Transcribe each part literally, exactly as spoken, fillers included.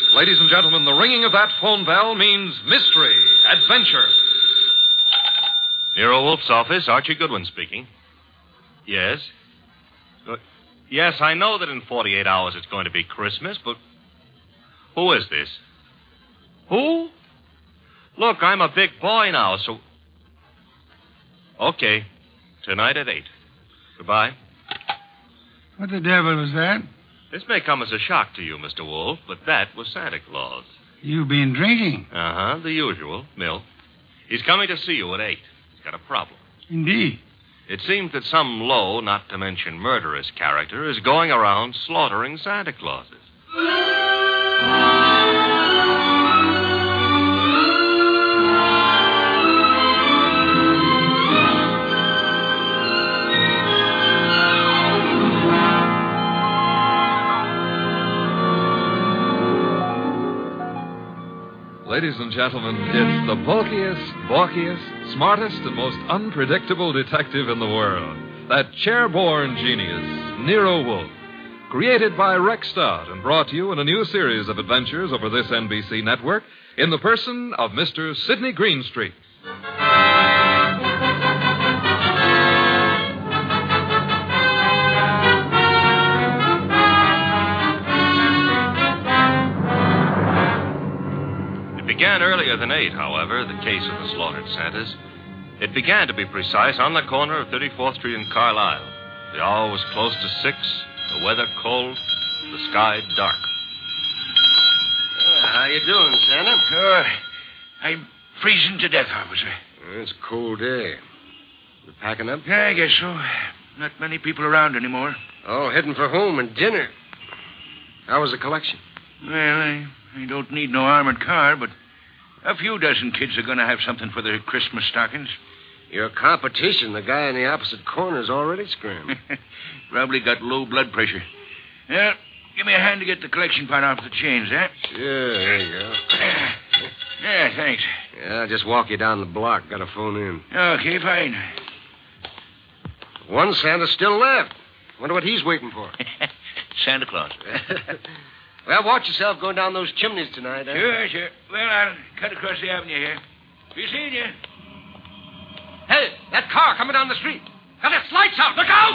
Ladies and gentlemen, the ringing of that phone bell means mystery, adventure. Nero Wolf's office, Archie Goodwin speaking. Yes? Uh, yes, I know that in forty-eight hours it's going to be Christmas, but who is this? Who? Look, I'm a big boy now, so... Okay. Tonight at eight. Goodbye. What the devil was that? This may come as a shock to you, Mister Wolf, but that was Santa Claus. You've been drinking. Uh-huh, the usual, milk. He's coming to see you at eight. He's got a problem. Indeed. It seems that some low, not to mention murderous character is going around slaughtering Santa Clauses. Ladies and gentlemen, it's the bulkiest, balkiest, smartest, and most unpredictable detective in the world. That chair-born genius, Nero Wolfe. Created by Rex Stott and brought to you in a new series of adventures over this N B C network in the person of Mister Sidney Greenstreet. Began earlier than eight, however, the case of the slaughtered Santas. It began, to be precise, on the corner of thirty-fourth Street and Carlisle. The hour was close to six, the weather cold, the sky dark. Uh, how you doing, Santa? Uh, I'm freezing to death, officer. It's a cold day. You packing up? Yeah, I guess so. Not many people around anymore. Oh, heading for home and dinner. How was the collection? Well, I, I don't need no armored car, but a few dozen kids are going to have something for their Christmas stockings. Your competition, the guy in the opposite corner, is already screaming. Probably got low blood pressure. Yeah, give me a hand to get the collection pot off the chains, eh? Sure, there you go. Yeah, thanks. Yeah, I'll just walk you down the block. Got a phone in. Okay, fine. One Santa's still left. Wonder what he's waiting for. Santa Claus. Well, watch yourself going down those chimneys tonight, eh? Sure, sure. Well, I'll cut across the avenue here. Be seeing you. Hey, that car coming down the street. Got its lights out. Look out!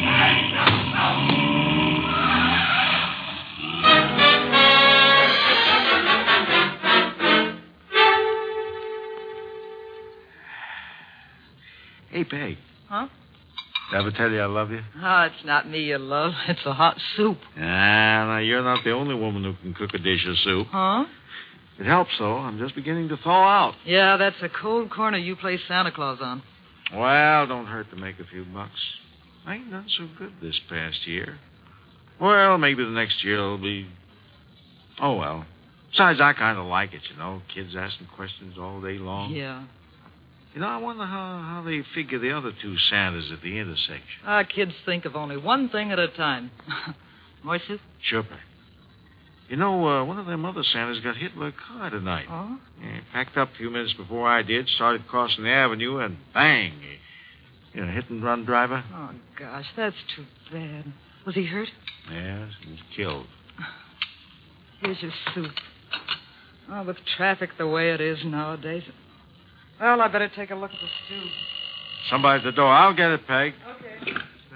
Hey, Peg. Huh? Did I ever tell you I love you? Oh, it's not me you love. It's a hot soup. Ah, now, you're not the only woman who can cook a dish of soup. Huh? It helps, though. I'm just beginning to thaw out. Yeah, that's a cold corner you play Santa Claus on. Well, don't hurt to make a few bucks. I ain't done so good this past year. Well, maybe the next year will be... Oh, well. Besides, I kind of like it, you know. Kids asking questions all day long. Yeah. You know, I wonder how, how they figure the other two Santas at the intersection. Our kids think of only one thing at a time. More soup? Sure, Peg. You know, uh, one of them other Santas got hit by a car tonight. Oh? Yeah, packed up a few minutes before I did, started crossing the avenue, and bang! You know, hit-and-run driver. Oh, gosh, that's too bad. Was he hurt? Yes, he was killed. Here's your soup. Oh, with traffic the way it is nowadays. Well, I better take a look at the stew. Somebody at the door. I'll get it, Peg. Okay.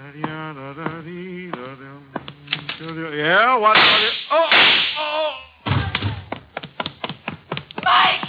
Yeah, what? what oh! Oh! Mike!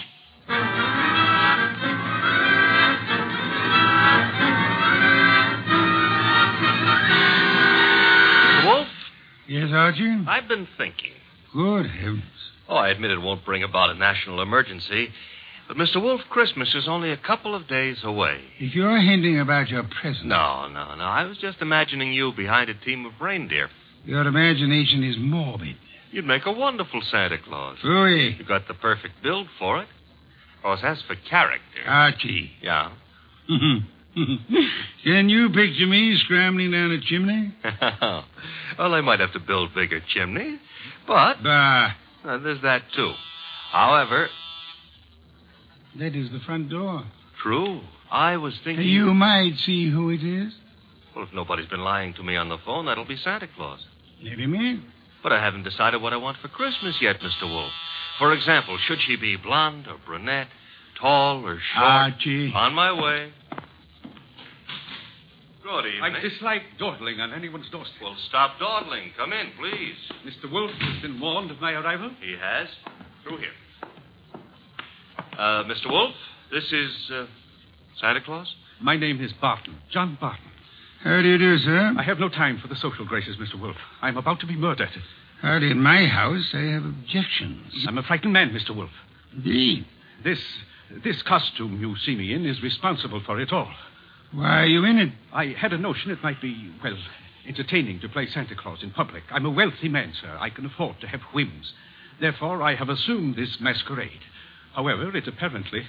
Wolf? Yes, Archie? I've been thinking. Good heavens. Oh, I admit it won't bring about a national emergency. But, Mister Wolf, Christmas is only a couple of days away. If you're hinting about your present... No, no, no. I was just imagining you behind a team of reindeer. Your imagination is morbid. You'd make a wonderful Santa Claus. Phooey. You've got the perfect build for it. Of course, as for character... Archie. Yeah? Can you picture me scrambling down a chimney? Well, they might have to build bigger chimneys, but... Bah. Uh, there's that, too. However... That is the front door. True. I was thinking... You might see who it is. Well, if nobody's been lying to me on the phone, that'll be Santa Claus. Let him in. But I haven't decided what I want for Christmas yet, Mister Wolf. For example, should she be blonde or brunette, tall or short? Archie. On my way. Good evening. I dislike dawdling on anyone's doorstep. Well, stop dawdling. Come in, please. Mister Wolf has been warned of my arrival. He has. Through here. Uh, Mister Wolf, this is uh, Santa Claus? My name is Barton, John Barton. How do you do, sir? I have no time for the social graces, Mister Wolf. I'm about to be murdered. Hardly in my house. I have objections. I'm a frightened man, Mister Wolf. Indeed. This, this costume you see me in is responsible for it all. Why are you in it? I had a notion it might be, well, entertaining to play Santa Claus in public. I'm a wealthy man, sir. I can afford to have whims. Therefore, I have assumed this masquerade. However, it apparently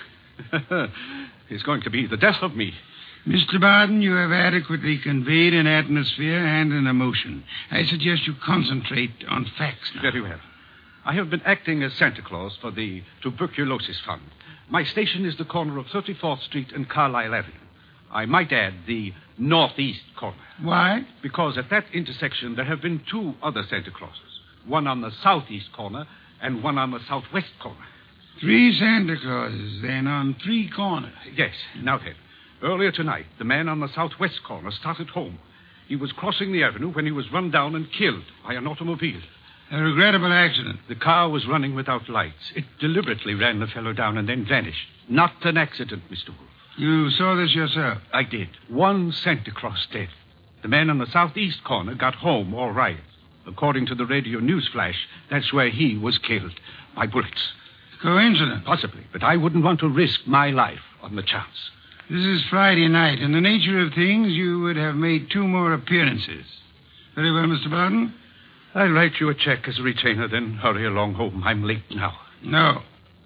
is going to be the death of me. Mister Barton, you have adequately conveyed an atmosphere and an emotion. I suggest you concentrate on facts now. Very well. I have been acting as Santa Claus for the Tuberculosis Fund. My station is the corner of thirty-fourth Street and Carlisle Avenue. I might add the northeast corner. Why? Because at that intersection there have been two other Santa Clauses. One on the southeast corner and one on the southwest corner. Three Santa Clauses, then, on three corners. Yes. Now then, earlier tonight, the man on the southwest corner started home. He was crossing the avenue when he was run down and killed by an automobile. A regrettable accident. The car was running without lights. It deliberately ran the fellow down and then vanished. Not an accident, Mister Wolf. You saw this yourself? I did. One Santa Claus dead. The man on the southeast corner got home all right. According to the radio news flash, that's where he was killed by bullets. Coincidence? Possibly, but I wouldn't want to risk my life on the chance. This is Friday night. In the nature of things, you would have made two more appearances. Very well, Mister Barton. I'll write you a check as a retainer, then hurry along home. I'm late now. No.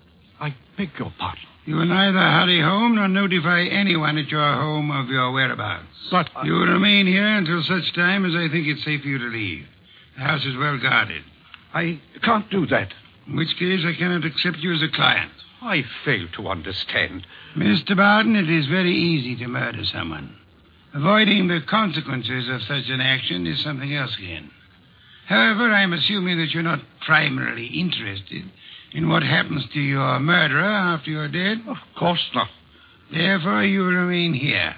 I beg your pardon. You will neither hurry home nor notify anyone at your home of your whereabouts. But I... You will remain here until such time as I think it's safe for you to leave. The house is well guarded. I can't do that. In which case, I cannot accept you as a client. I fail to understand. Mister Barton, it is very easy to murder someone. Avoiding the consequences of such an action is something else again. However, I'm assuming that you're not primarily interested in what happens to your murderer after you're dead. Of course not. Therefore, you will remain here.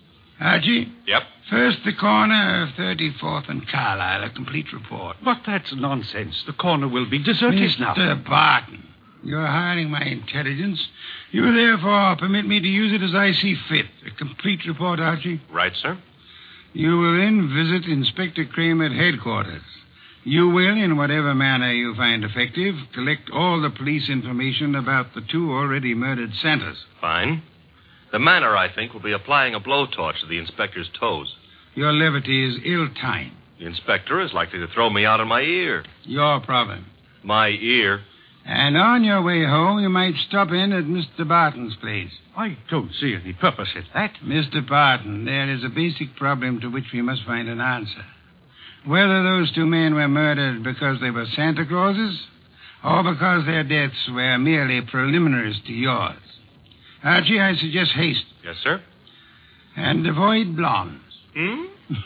Archie? Yep. First, the corner of thirty-fourth and Carlisle, a complete report. But that's nonsense. The corner will be deserted Mister now. Mister Barton, you're hiring my intelligence. You will therefore permit me to use it as I see fit. A complete report, Archie? Right, sir. You will then visit Inspector Crane at headquarters. You will, in whatever manner you find effective, collect all the police information about the two already murdered Santas. Fine. The manner, I think, will be applying a blowtorch to the inspector's toes. Your levity is ill-timed. The inspector is likely to throw me out of my ear. Your problem. My ear? And on your way home, you might stop in at Mister Barton's place. I don't see any purpose in that. Mister Barton, there is a basic problem to which we must find an answer. Whether those two men were murdered because they were Santa Clauses or because their deaths were merely preliminaries to yours. Archie, I suggest haste. Yes, sir. And avoid blondes. Hmm?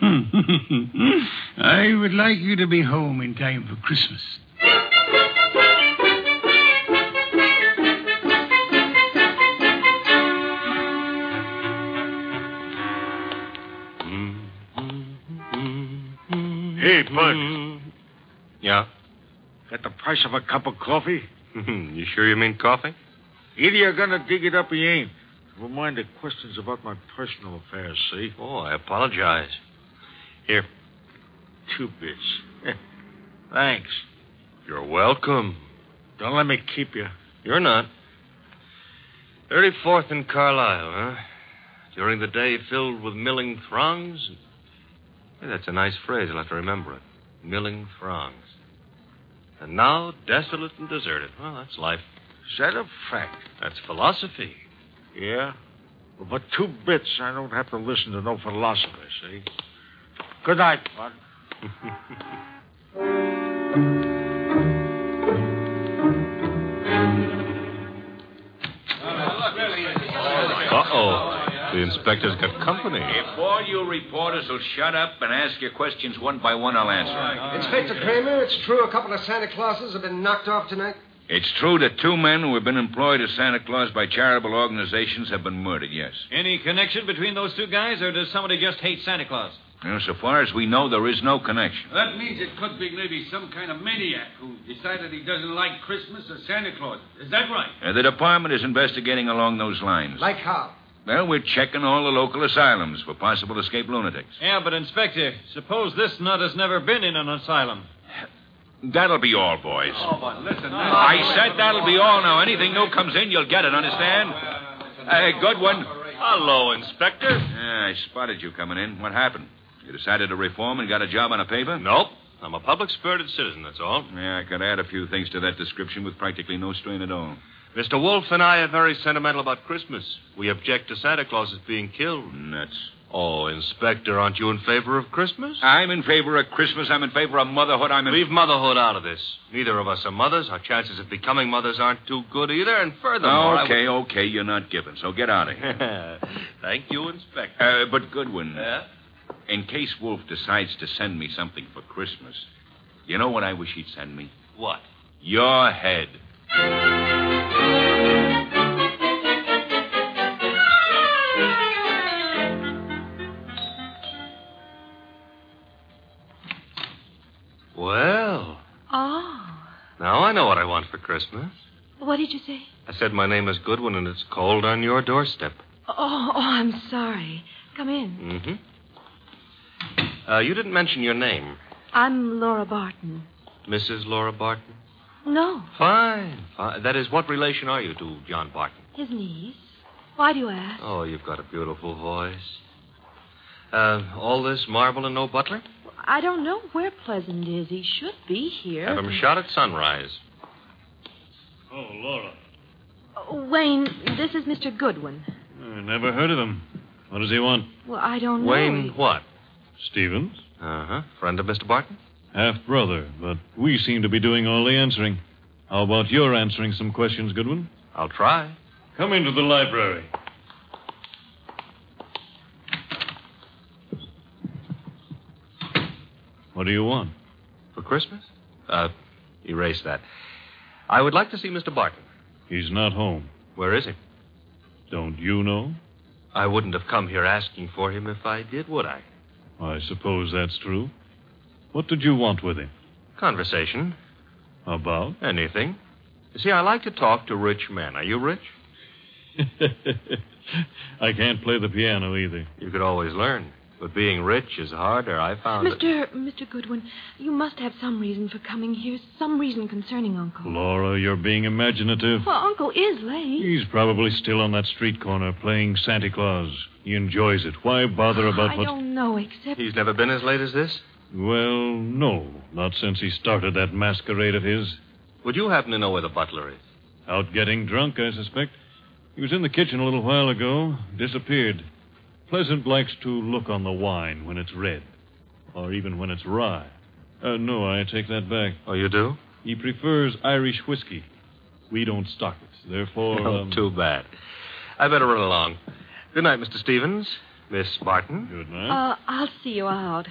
I would like you to be home in time for Christmas. Hey, Bud. Yeah? Got the price of a cup of coffee? You sure you mean coffee? Either you're going to dig it up or you ain't. Never mind the questions about my personal affairs, see? Oh, I apologize. Here. Two bits. Thanks. You're welcome. Don't let me keep you. You're not. thirty-fourth and Carlisle, huh? During the day filled with milling throngs. Hey, that's a nice phrase. I'll have to remember it. Milling throngs. And now desolate and deserted. Well, that's life. Is that a fact? That's philosophy. Yeah? Well, for two bits, I don't have to listen to no philosopher, see? Good night, Bud. Uh-oh. inspector's got company. If all you reporters will shut up and ask your questions one by one, I'll answer. Inspector Kramer, it's true a couple of Santa Clauses have been knocked off tonight? It's true that two men who have been employed as Santa Claus by charitable organizations have been murdered, yes. Any connection between those two guys, or does somebody just hate Santa Claus? You know, so far as we know, there is no connection. That means it could be maybe some kind of maniac who decided he doesn't like Christmas or Santa Claus. Is that right? Uh, the department is investigating along those lines. Like how? Well, we're checking all the local asylums for possible escaped lunatics. Yeah, but, Inspector, suppose this nut has never been in an asylum. That'll be all, boys. Oh, but listen. I said that'll be all now. Anything new comes in, you'll get it, understand? Hey, good one. Hello, Inspector. Yeah, I spotted you coming in. What happened? You decided to reform and got a job on a paper? Nope. I'm a public-spirited citizen, that's all. Yeah, I could add a few things to that description with practically no strain at all. Mister Wolf and I are very sentimental about Christmas. We object to Santa Claus being killed. Nuts. Oh, Inspector, aren't you in favor of Christmas? I'm in favor of Christmas. I'm in favor of motherhood. I'm in... Leave motherhood out of this. Neither of us are mothers. Our chances of becoming mothers aren't too good either. And furthermore... Okay, I would... okay, you're not giving, so get out of here. Thank you, Inspector. Uh, but, Goodwin, Yeah? in case Wolf decides to send me something for Christmas, you know what I wish he'd send me? What? Your head. Well, Oh. now I know what I want for Christmas. What did you say? I said my name is Goodwin and it's cold on your doorstep. Oh, oh, I'm sorry. Come in. Mm-hmm. Uh, you didn't mention your name. I'm Laura Barton. Missus Laura Barton? No, Fine, fine. That is, what relation are you to John Barton? his niece. Why do you ask? Oh, you've got a beautiful voice. Uh, all this marble and no butler? I don't know where Pleasant is. He should be here. Have him shot at sunrise. Oh, Laura. Oh, Wayne, this is Mister Goodwin. I never heard of him. What does he want? Well, I don't know. Wayne He- what? Stevens? Uh-huh. Friend of Mister Barton? Half-brother, but we seem to be doing all the answering. How about your answering some questions, Goodwin? I'll try. Come into the library. What do you want? For Christmas? Uh, erase that. I would like to see Mister Barton. He's not home. Where is he? Don't you know? I wouldn't have come here asking for him if I did, would I? I suppose that's true. What did you want with him? Conversation. About? Anything. You see, I like to talk to rich men. Are you rich? I can't play the piano either. You could always learn. But being rich is harder, I found it. Mister Mister Goodwin, you must have some reason for coming here, some reason concerning Uncle. Laura, you're being imaginative. Well, Uncle is late. He's probably still on that street corner playing Santa Claus. He enjoys it. Why bother about I what... don't know, except... He's never been as late as this? Well, no. Not since he started that masquerade of his. Would you happen to know where the butler is? Out getting drunk, I suspect. He was in the kitchen a little while ago. Disappeared. Pleasant likes to look on the wine when it's red. Or even when it's rye. Uh, no, I take that back. Oh, you do? He prefers Irish whiskey. We don't stock it. Therefore... Oh, um... too bad. I better run along. Good night, Mister Stevens. Miss Barton. Good night. Uh, I'll see you out.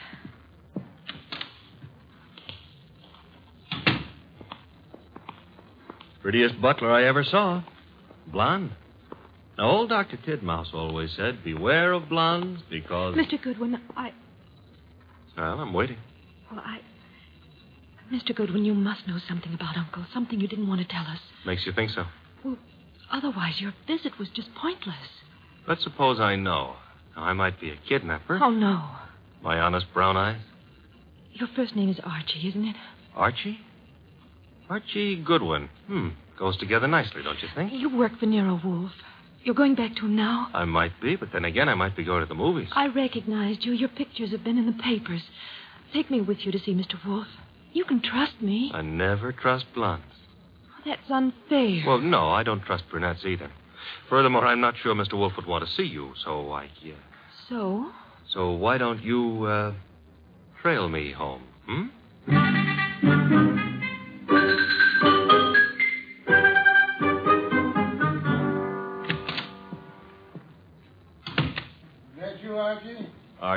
Prettiest butler I ever saw. Blonde. Now, old Doctor Tidmouse always said, beware of blondes because... Mister Goodwin, I... Well, I'm waiting. Well, I... Mister Goodwin, you must know something about Uncle, something you didn't want to tell us. Makes you think so. Well, otherwise your visit was just pointless. Let's suppose I know. Now, I might be a kidnapper. Oh, no. My honest brown eyes. Your first name is Archie, isn't it? Archie? Archie Goodwin. Hmm. Goes together nicely, don't you think? You work for Nero Wolf. You're going back to him now? I might be, but then again, I might be going to the movies. I recognized you. Your pictures have been in the papers. Take me with you to see Mister Wolf. You can trust me. I never trust blondes. That's unfair. Well, no, I don't trust brunettes either. Furthermore, I'm not sure Mister Wolf would want to see you, so I... Uh, So? so why don't you, uh, trail me home, hmm?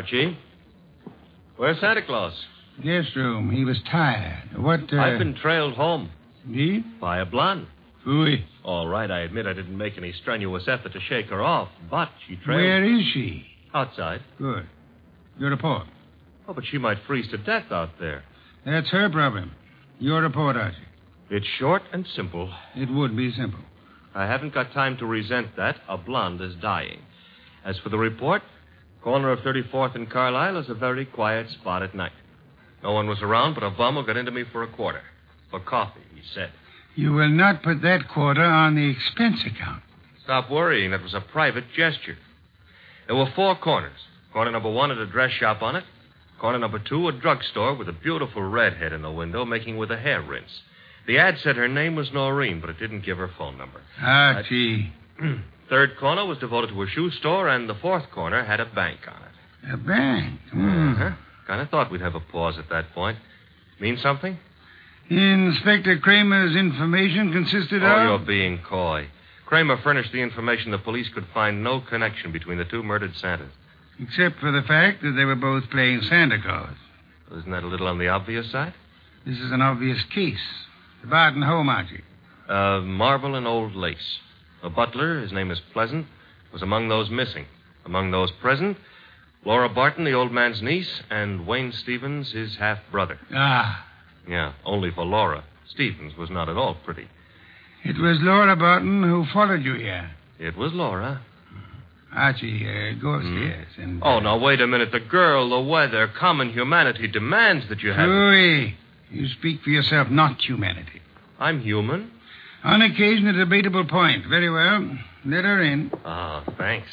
Archie? Where's Santa Claus? Guest room. He was tired. What, uh... I've been trailed home. Indeed? By a blonde. Phooey. All right, I admit I didn't make any strenuous effort to shake her off, but she trailed... Where is she? Outside. Good. Your report. Oh, but she might freeze to death out there. That's her problem. Your report, Archie. It's short and simple. It would be simple. I haven't got time to resent that. A blonde is dying. As for the report, corner of thirty-fourth and Carlisle is a very quiet spot at night. No one was around, but a bum who got into me for a quarter. For coffee, he said. You will not put that quarter on the expense account. Stop worrying. It was a private gesture. There were four corners. Corner number one had a dress shop on it. Corner number two, a drugstore with a beautiful redhead in the window making with a hair rinse. The ad said her name was Noreen, but it didn't give her phone number. Archie. Third corner was devoted to a shoe store, and the fourth corner had a bank on it. A bank? Mm. Uh-huh. Kind of thought we'd have a pause at that point. Mean something? Inspector Kramer's information consisted oh, of... Oh, you're being coy. Kramer furnished the information the police could find no connection between the two murdered Santas. Except for the fact that they were both playing Santa Claus. Isn't that a little on the obvious side? This is an obvious case. The Barton home, Archie. Uh, marble and old lace. A butler, his name is Pleasant, was among those missing. Among those present, Laura Barton, the old man's niece, and Wayne Stevens, his half-brother. Ah. Yeah, only for Laura. Stevens was not at all pretty. It was Laura Barton who followed you here. It was Laura. Archie, uh, go upstairs hmm? and... Uh... Oh, now, wait a minute. The girl, the weather, common humanity demands that you have... Louis, you speak for yourself, not humanity. I'm human. On occasion, a debatable point. Very well. Let her in. Oh, thanks.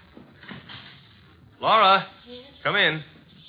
Laura, yes? Come in.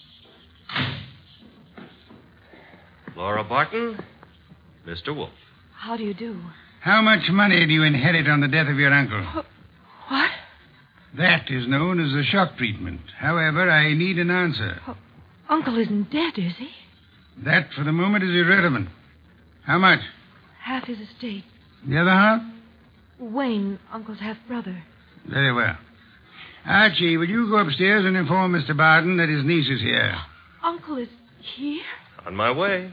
Laura Barton, Mister Wolf. How do you do? How much money do you inherit on the death of your uncle? What? That is known as a shock treatment. However, I need an answer. Oh, Uncle isn't dead, is he? That, for the moment, is irrelevant. How much? Half his estate. The other half? Wayne, Uncle's half-brother. Very well. Archie, will you go upstairs and inform Mister Barton that his niece is here? Uncle is here? On my way.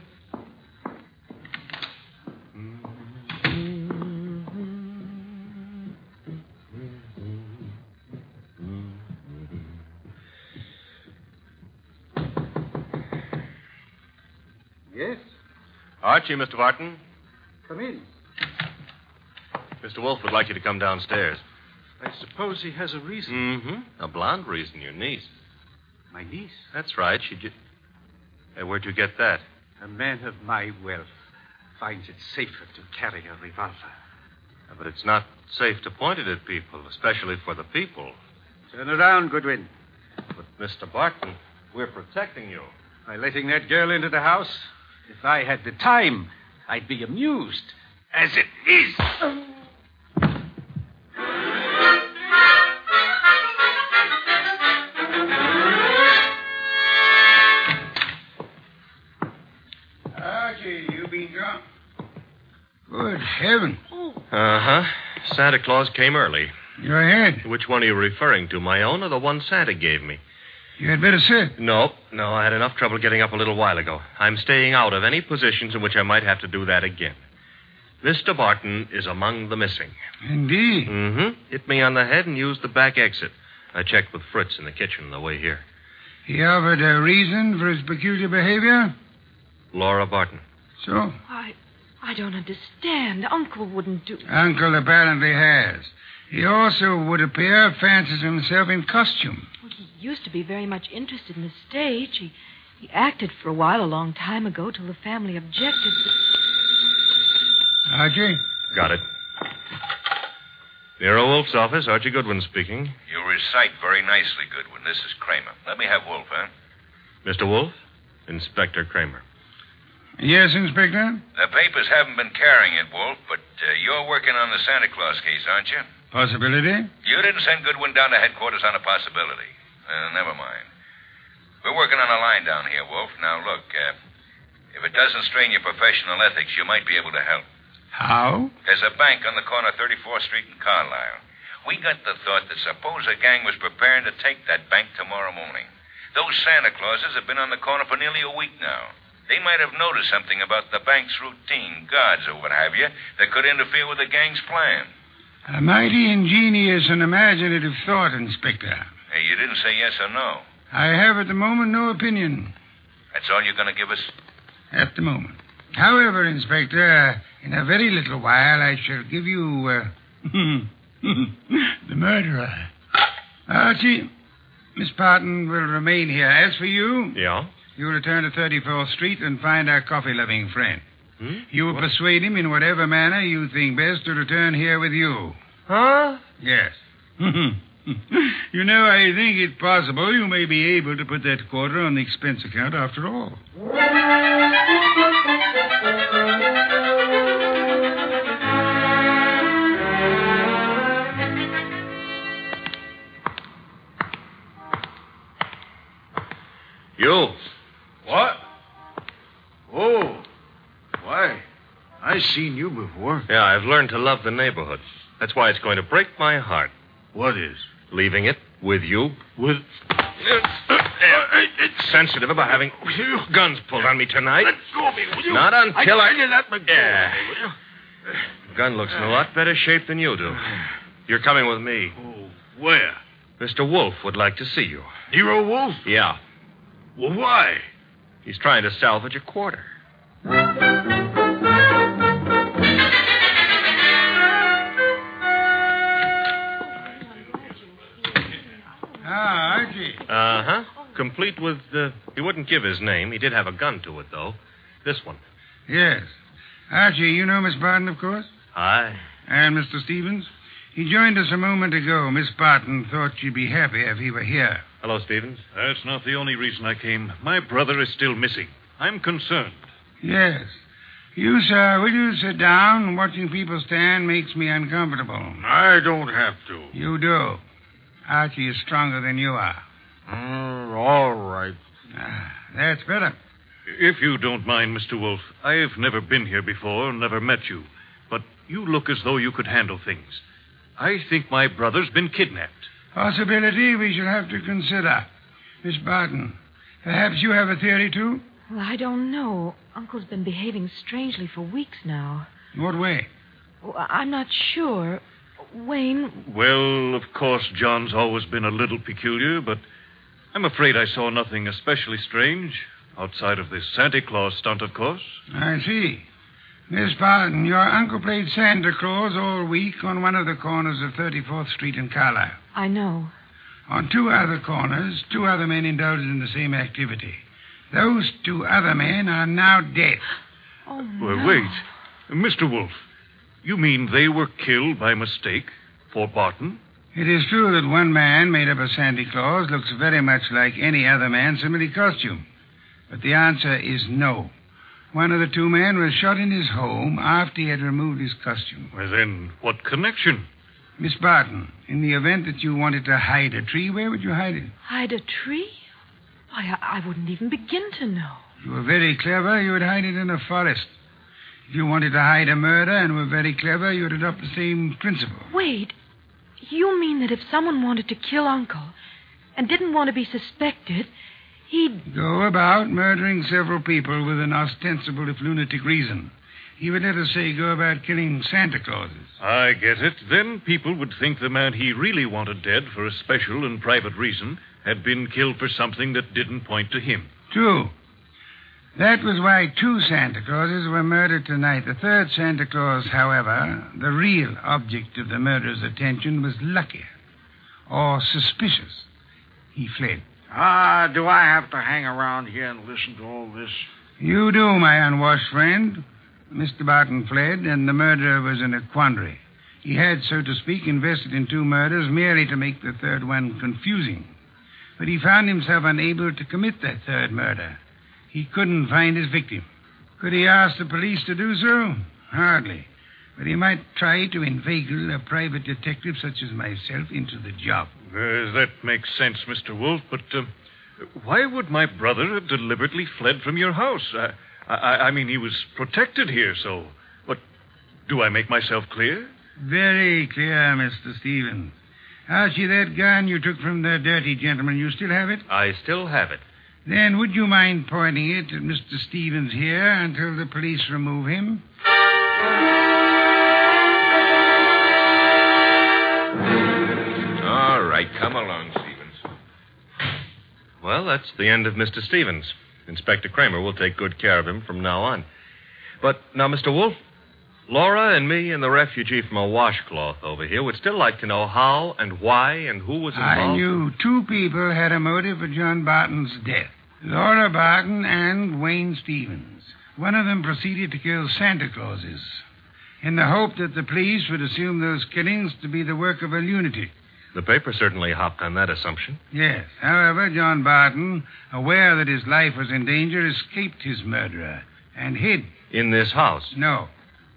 Yes? Archie, Mister Barton. Come in. Mister Wolf would like you to come downstairs. I suppose he has a reason. Mm-hmm. A blonde reason, your niece. My niece? That's right. She just... Hey, where'd you get that? A man of my wealth finds it safer to carry a revolver. Yeah, but it's not safe to point it at people, especially for the people. Turn around, Goodwin. But, Mister Barton, we're protecting you. By letting that girl into the house? If I had the time, I'd be amused. As it is... Archie, you been drunk? Good heaven. Uh-huh. Santa Claus came early. Your head? Which one are you referring to, my own or the one Santa gave me? You had better sit. No, no, I had enough trouble getting up a little while ago. I'm staying out of any positions in which I might have to do that again. Mister Barton is among the missing. Indeed? Mm-hmm. Hit me on the head and used the back exit. I checked with Fritz in the kitchen on the way here. He offered a reason for his peculiar behavior? Laura Barton. So? I I don't understand. Uncle wouldn't do... Uncle apparently has. He also, would appear, fancies himself in costume. Well, he used to be very much interested in the stage. He, he acted for a while a long time ago till the family objected. But... Archie? Got it. Nero Wolf's office. Archie Goodwin speaking. You recite very nicely, Goodwin. This is Kramer. Let me have Wolf, huh? Mister Wolf? Inspector Kramer. Yes, Inspector? The papers haven't been carrying it, Wolf, but uh, you're working on the Santa Claus case, aren't you? Possibility? You didn't send Goodwin down to headquarters on a possibility. Uh, never mind. We're working on a line down here, Wolf. Now, look, uh, if it doesn't strain your professional ethics, you might be able to help. How? There's a bank on the corner of thirty-fourth Street and Carlisle. We got the thought that suppose a gang was preparing to take that bank tomorrow morning. Those Santa Clauses have been on the corner for nearly a week now. They might have noticed something about the bank's routine, guards or what have you, that could interfere with the gang's plan. A mighty ingenious and imaginative thought, Inspector. Hey, you didn't say yes or no. I have at the moment no opinion. That's all you're going to give us? At the moment. However, Inspector, in a very little while I shall give you uh, the murderer. Archie, Miss Parton will remain here. As for you... Yeah? You will return to thirty-fourth Street and find our coffee-loving friend. Hmm? You will what? persuade him in whatever manner you think best to return here with you. Huh? Yes. You know, I think it possible you may be able to put that quarter on the expense account after all. You. What? Oh. Why, I seen you before. Yeah, I've learned to love the neighborhood. That's why it's going to break my heart. What is? Leaving it with you. With... It's sensitive about having guns pulled on me tonight. Let go of me, will you? Not until I... I... I let me go yeah. of me, will you? Gun looks in a lot better shape than you do. You're coming with me. Oh, where? Mister Wolf would like to see you. Nero Wolf? Yeah. Well, why? He's trying to salvage a quarter. Ah, Archie. Uh-huh. Complete with, uh, he wouldn't give his name. He did have a gun to it, though. This one. Yes. Archie, you know Miss Barton, of course? Hi. And Mister Stevens? He joined us a moment ago. Miss Barton thought she'd be happy if he were here. Hello, Stevens. That's not the only reason I came. My brother is still missing. I'm concerned. Yes. You, sir, will you sit down? Watching people stand makes me uncomfortable. I don't have to. You do. Archie is stronger than you are. Mm, all right. Ah, that's better. If you don't mind, Mister Wolf, I've never been here before, never met you. But you look as though you could handle things. I think my brother's been kidnapped. Possibility we shall have to consider. Miss Barton, perhaps you have a theory, too? Well, I don't know. Uncle's been behaving strangely for weeks now. In what way? Well, I'm not sure. Wayne... Well, of course, John's always been a little peculiar, but I'm afraid I saw nothing especially strange, outside of this Santa Claus stunt, of course. I see. Miss Barton, your uncle played Santa Claus all week on one of the corners of thirty-fourth Street in Carlisle. I know. On two other corners, two other men indulged in the same activity. Those two other men are now dead. Oh, no. Well, wait. Mister Wolf, you mean they were killed by mistake for Barton? It is true that one man, made up of Santa Claus, looks very much like any other man similarly costumed. But the answer is no. One of the two men was shot in his home after he had removed his costume. Well, then, what connection? Miss Barton, in the event that you wanted to hide a tree, where would you hide it? Hide a tree? Why, I, I wouldn't even begin to know. If you were very clever, you would hide it in a forest. If you wanted to hide a murder and were very clever, you would adopt the same principle. Wait. You mean that if someone wanted to kill Uncle and didn't want to be suspected, he'd... Go about murdering several people with an ostensible, if lunatic, reason. He would, let us say, go about killing Santa Clauses. I get it. Then people would think the man he really wanted dead for a special and private reason had been killed for something that didn't point to him. True. That was why two Santa Clauses were murdered tonight. The third Santa Claus, however, the real object of the murderer's attention, was luckier or suspicious. He fled. Ah, do I have to hang around here and listen to all this? You do, my unwashed friend. Mister Barton fled, and the murderer was in a quandary. He had, so to speak, invested in two murders merely to make the third one confusing. But he found himself unable to commit that third murder. He couldn't find his victim. Could he ask the police to do so? Hardly. But he might try to inveigle a private detective such as myself into the job. Uh, that makes sense, Mister Wolf, but uh, why would my brother have deliberately fled from your house? I, I, I mean, he was protected here, so... But do I make myself clear? Very clear, Mister Stevens. Archie, that gun you took from the dirty gentleman, you still have it? I still have it. Then would you mind pointing it at Mister Stevens here until the police remove him? All right, come along, Stevens. Well, that's the end of Mister Stevens. Inspector Kramer will take good care of him from now on. But now, Mister Wolf, Laura and me and the refugee from a washcloth over here would still like to know how and why and who was involved. I knew two people had a motive for John Barton's death. Laura Barton and Wayne Stevens. One of them proceeded to kill Santa Clauses in the hope that the police would assume those killings to be the work of a lunatic. The paper certainly hopped on that assumption. Yes. However, John Barton, aware that his life was in danger, escaped his murderer and hid. In this house? No.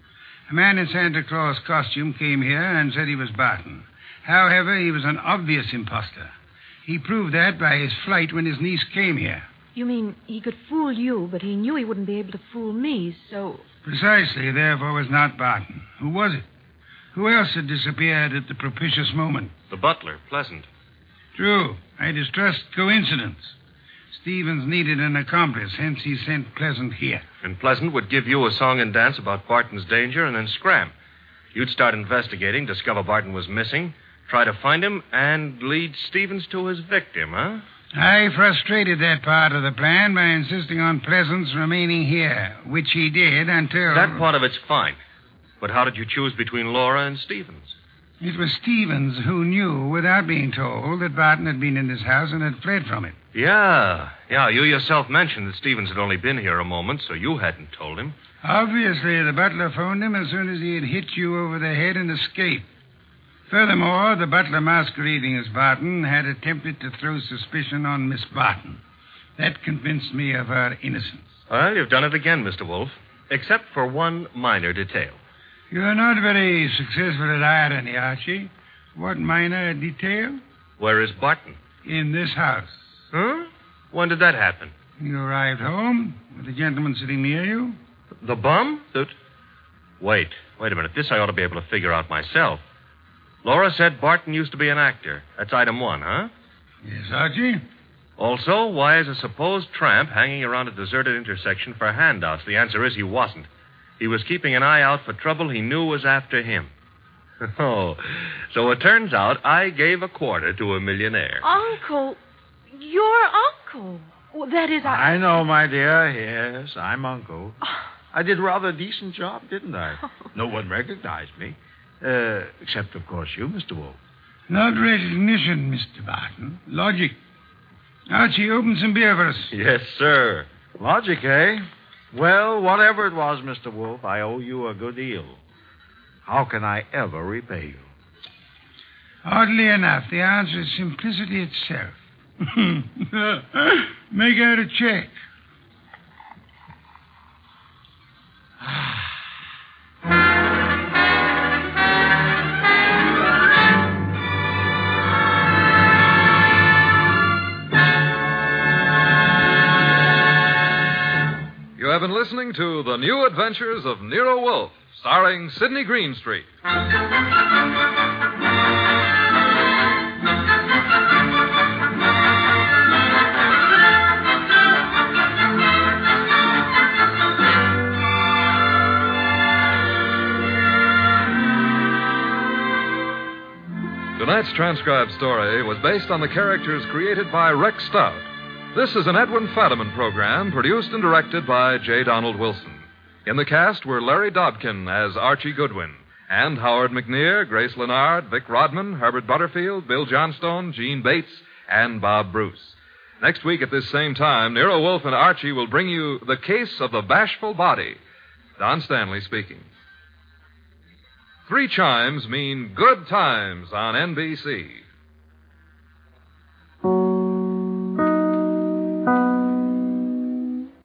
A man in Santa Claus costume came here and said he was Barton. However, he was an obvious imposter. He proved that by his flight when his niece came here. You mean he could fool you, but he knew he wouldn't be able to fool me, so... Precisely, therefore, was not Barton. Who was it? Who else had disappeared at the propitious moment? The butler, Pleasant. True. I distrust coincidence. Stevens needed an accomplice, hence he sent Pleasant here. And Pleasant would give you a song and dance about Barton's danger and then scram. You'd start investigating, discover Barton was missing, try to find him, and lead Stevens to his victim, huh? I frustrated that part of the plan by insisting on Pleasant's remaining here, which he did until... That part of it's fine. But how did you choose between Laura and Stevens? It was Stevens who knew, without being told, that Barton had been in this house and had fled from it. Yeah. Yeah, you yourself mentioned that Stevens had only been here a moment, so you hadn't told him. Obviously, the butler phoned him as soon as he had hit you over the head and escaped. Furthermore, the butler masquerading as Barton had attempted to throw suspicion on Miss Barton. That convinced me of her innocence. Well, you've done it again, Mister Wolf, except for one minor detail. You're not very successful at irony, Archie. What minor detail? Where is Barton? In this house. Huh? When did that happen? You arrived home with the gentleman sitting near you. The bum? That... Wait, wait a minute. This I ought to be able to figure out myself. Laura said Barton used to be an actor. That's item one, huh? Yes, Archie. Also, why is a supposed tramp hanging around a deserted intersection for handouts? The answer is he wasn't. He was keeping an eye out for trouble he knew was after him. Oh, so it turns out I gave a quarter to a millionaire. Uncle, your uncle. Well, that is... I... I know, my dear. Yes, I'm Uncle. I did a rather decent job, didn't I? No one recognized me. Uh, except, of course, you, Mister Wolf. Not recognition, Mister Barton. Logic. Archie, open some beer for us. Yes, sir. Logic, eh? Well, whatever it was, Mister Wolf, I owe you a good deal. How can I ever repay you? Oddly enough, the answer is simplicity itself. Make out a check. You have been listening to The New Adventures of Nero Wolfe, starring Sidney Greenstreet. Tonight's transcribed story was based on the characters created by Rex Stout. This is an Edwin Fadiman program produced and directed by J. Donald Wilson. In the cast were Larry Dobkin as Archie Goodwin, and Howard McNear, Grace Lennard, Vic Rodman, Herbert Butterfield, Bill Johnstone, Gene Bates, and Bob Bruce. Next week at this same time, Nero Wolfe and Archie will bring you The Case of the Bashful Body. Don Stanley speaking. Three chimes mean good times on N B C.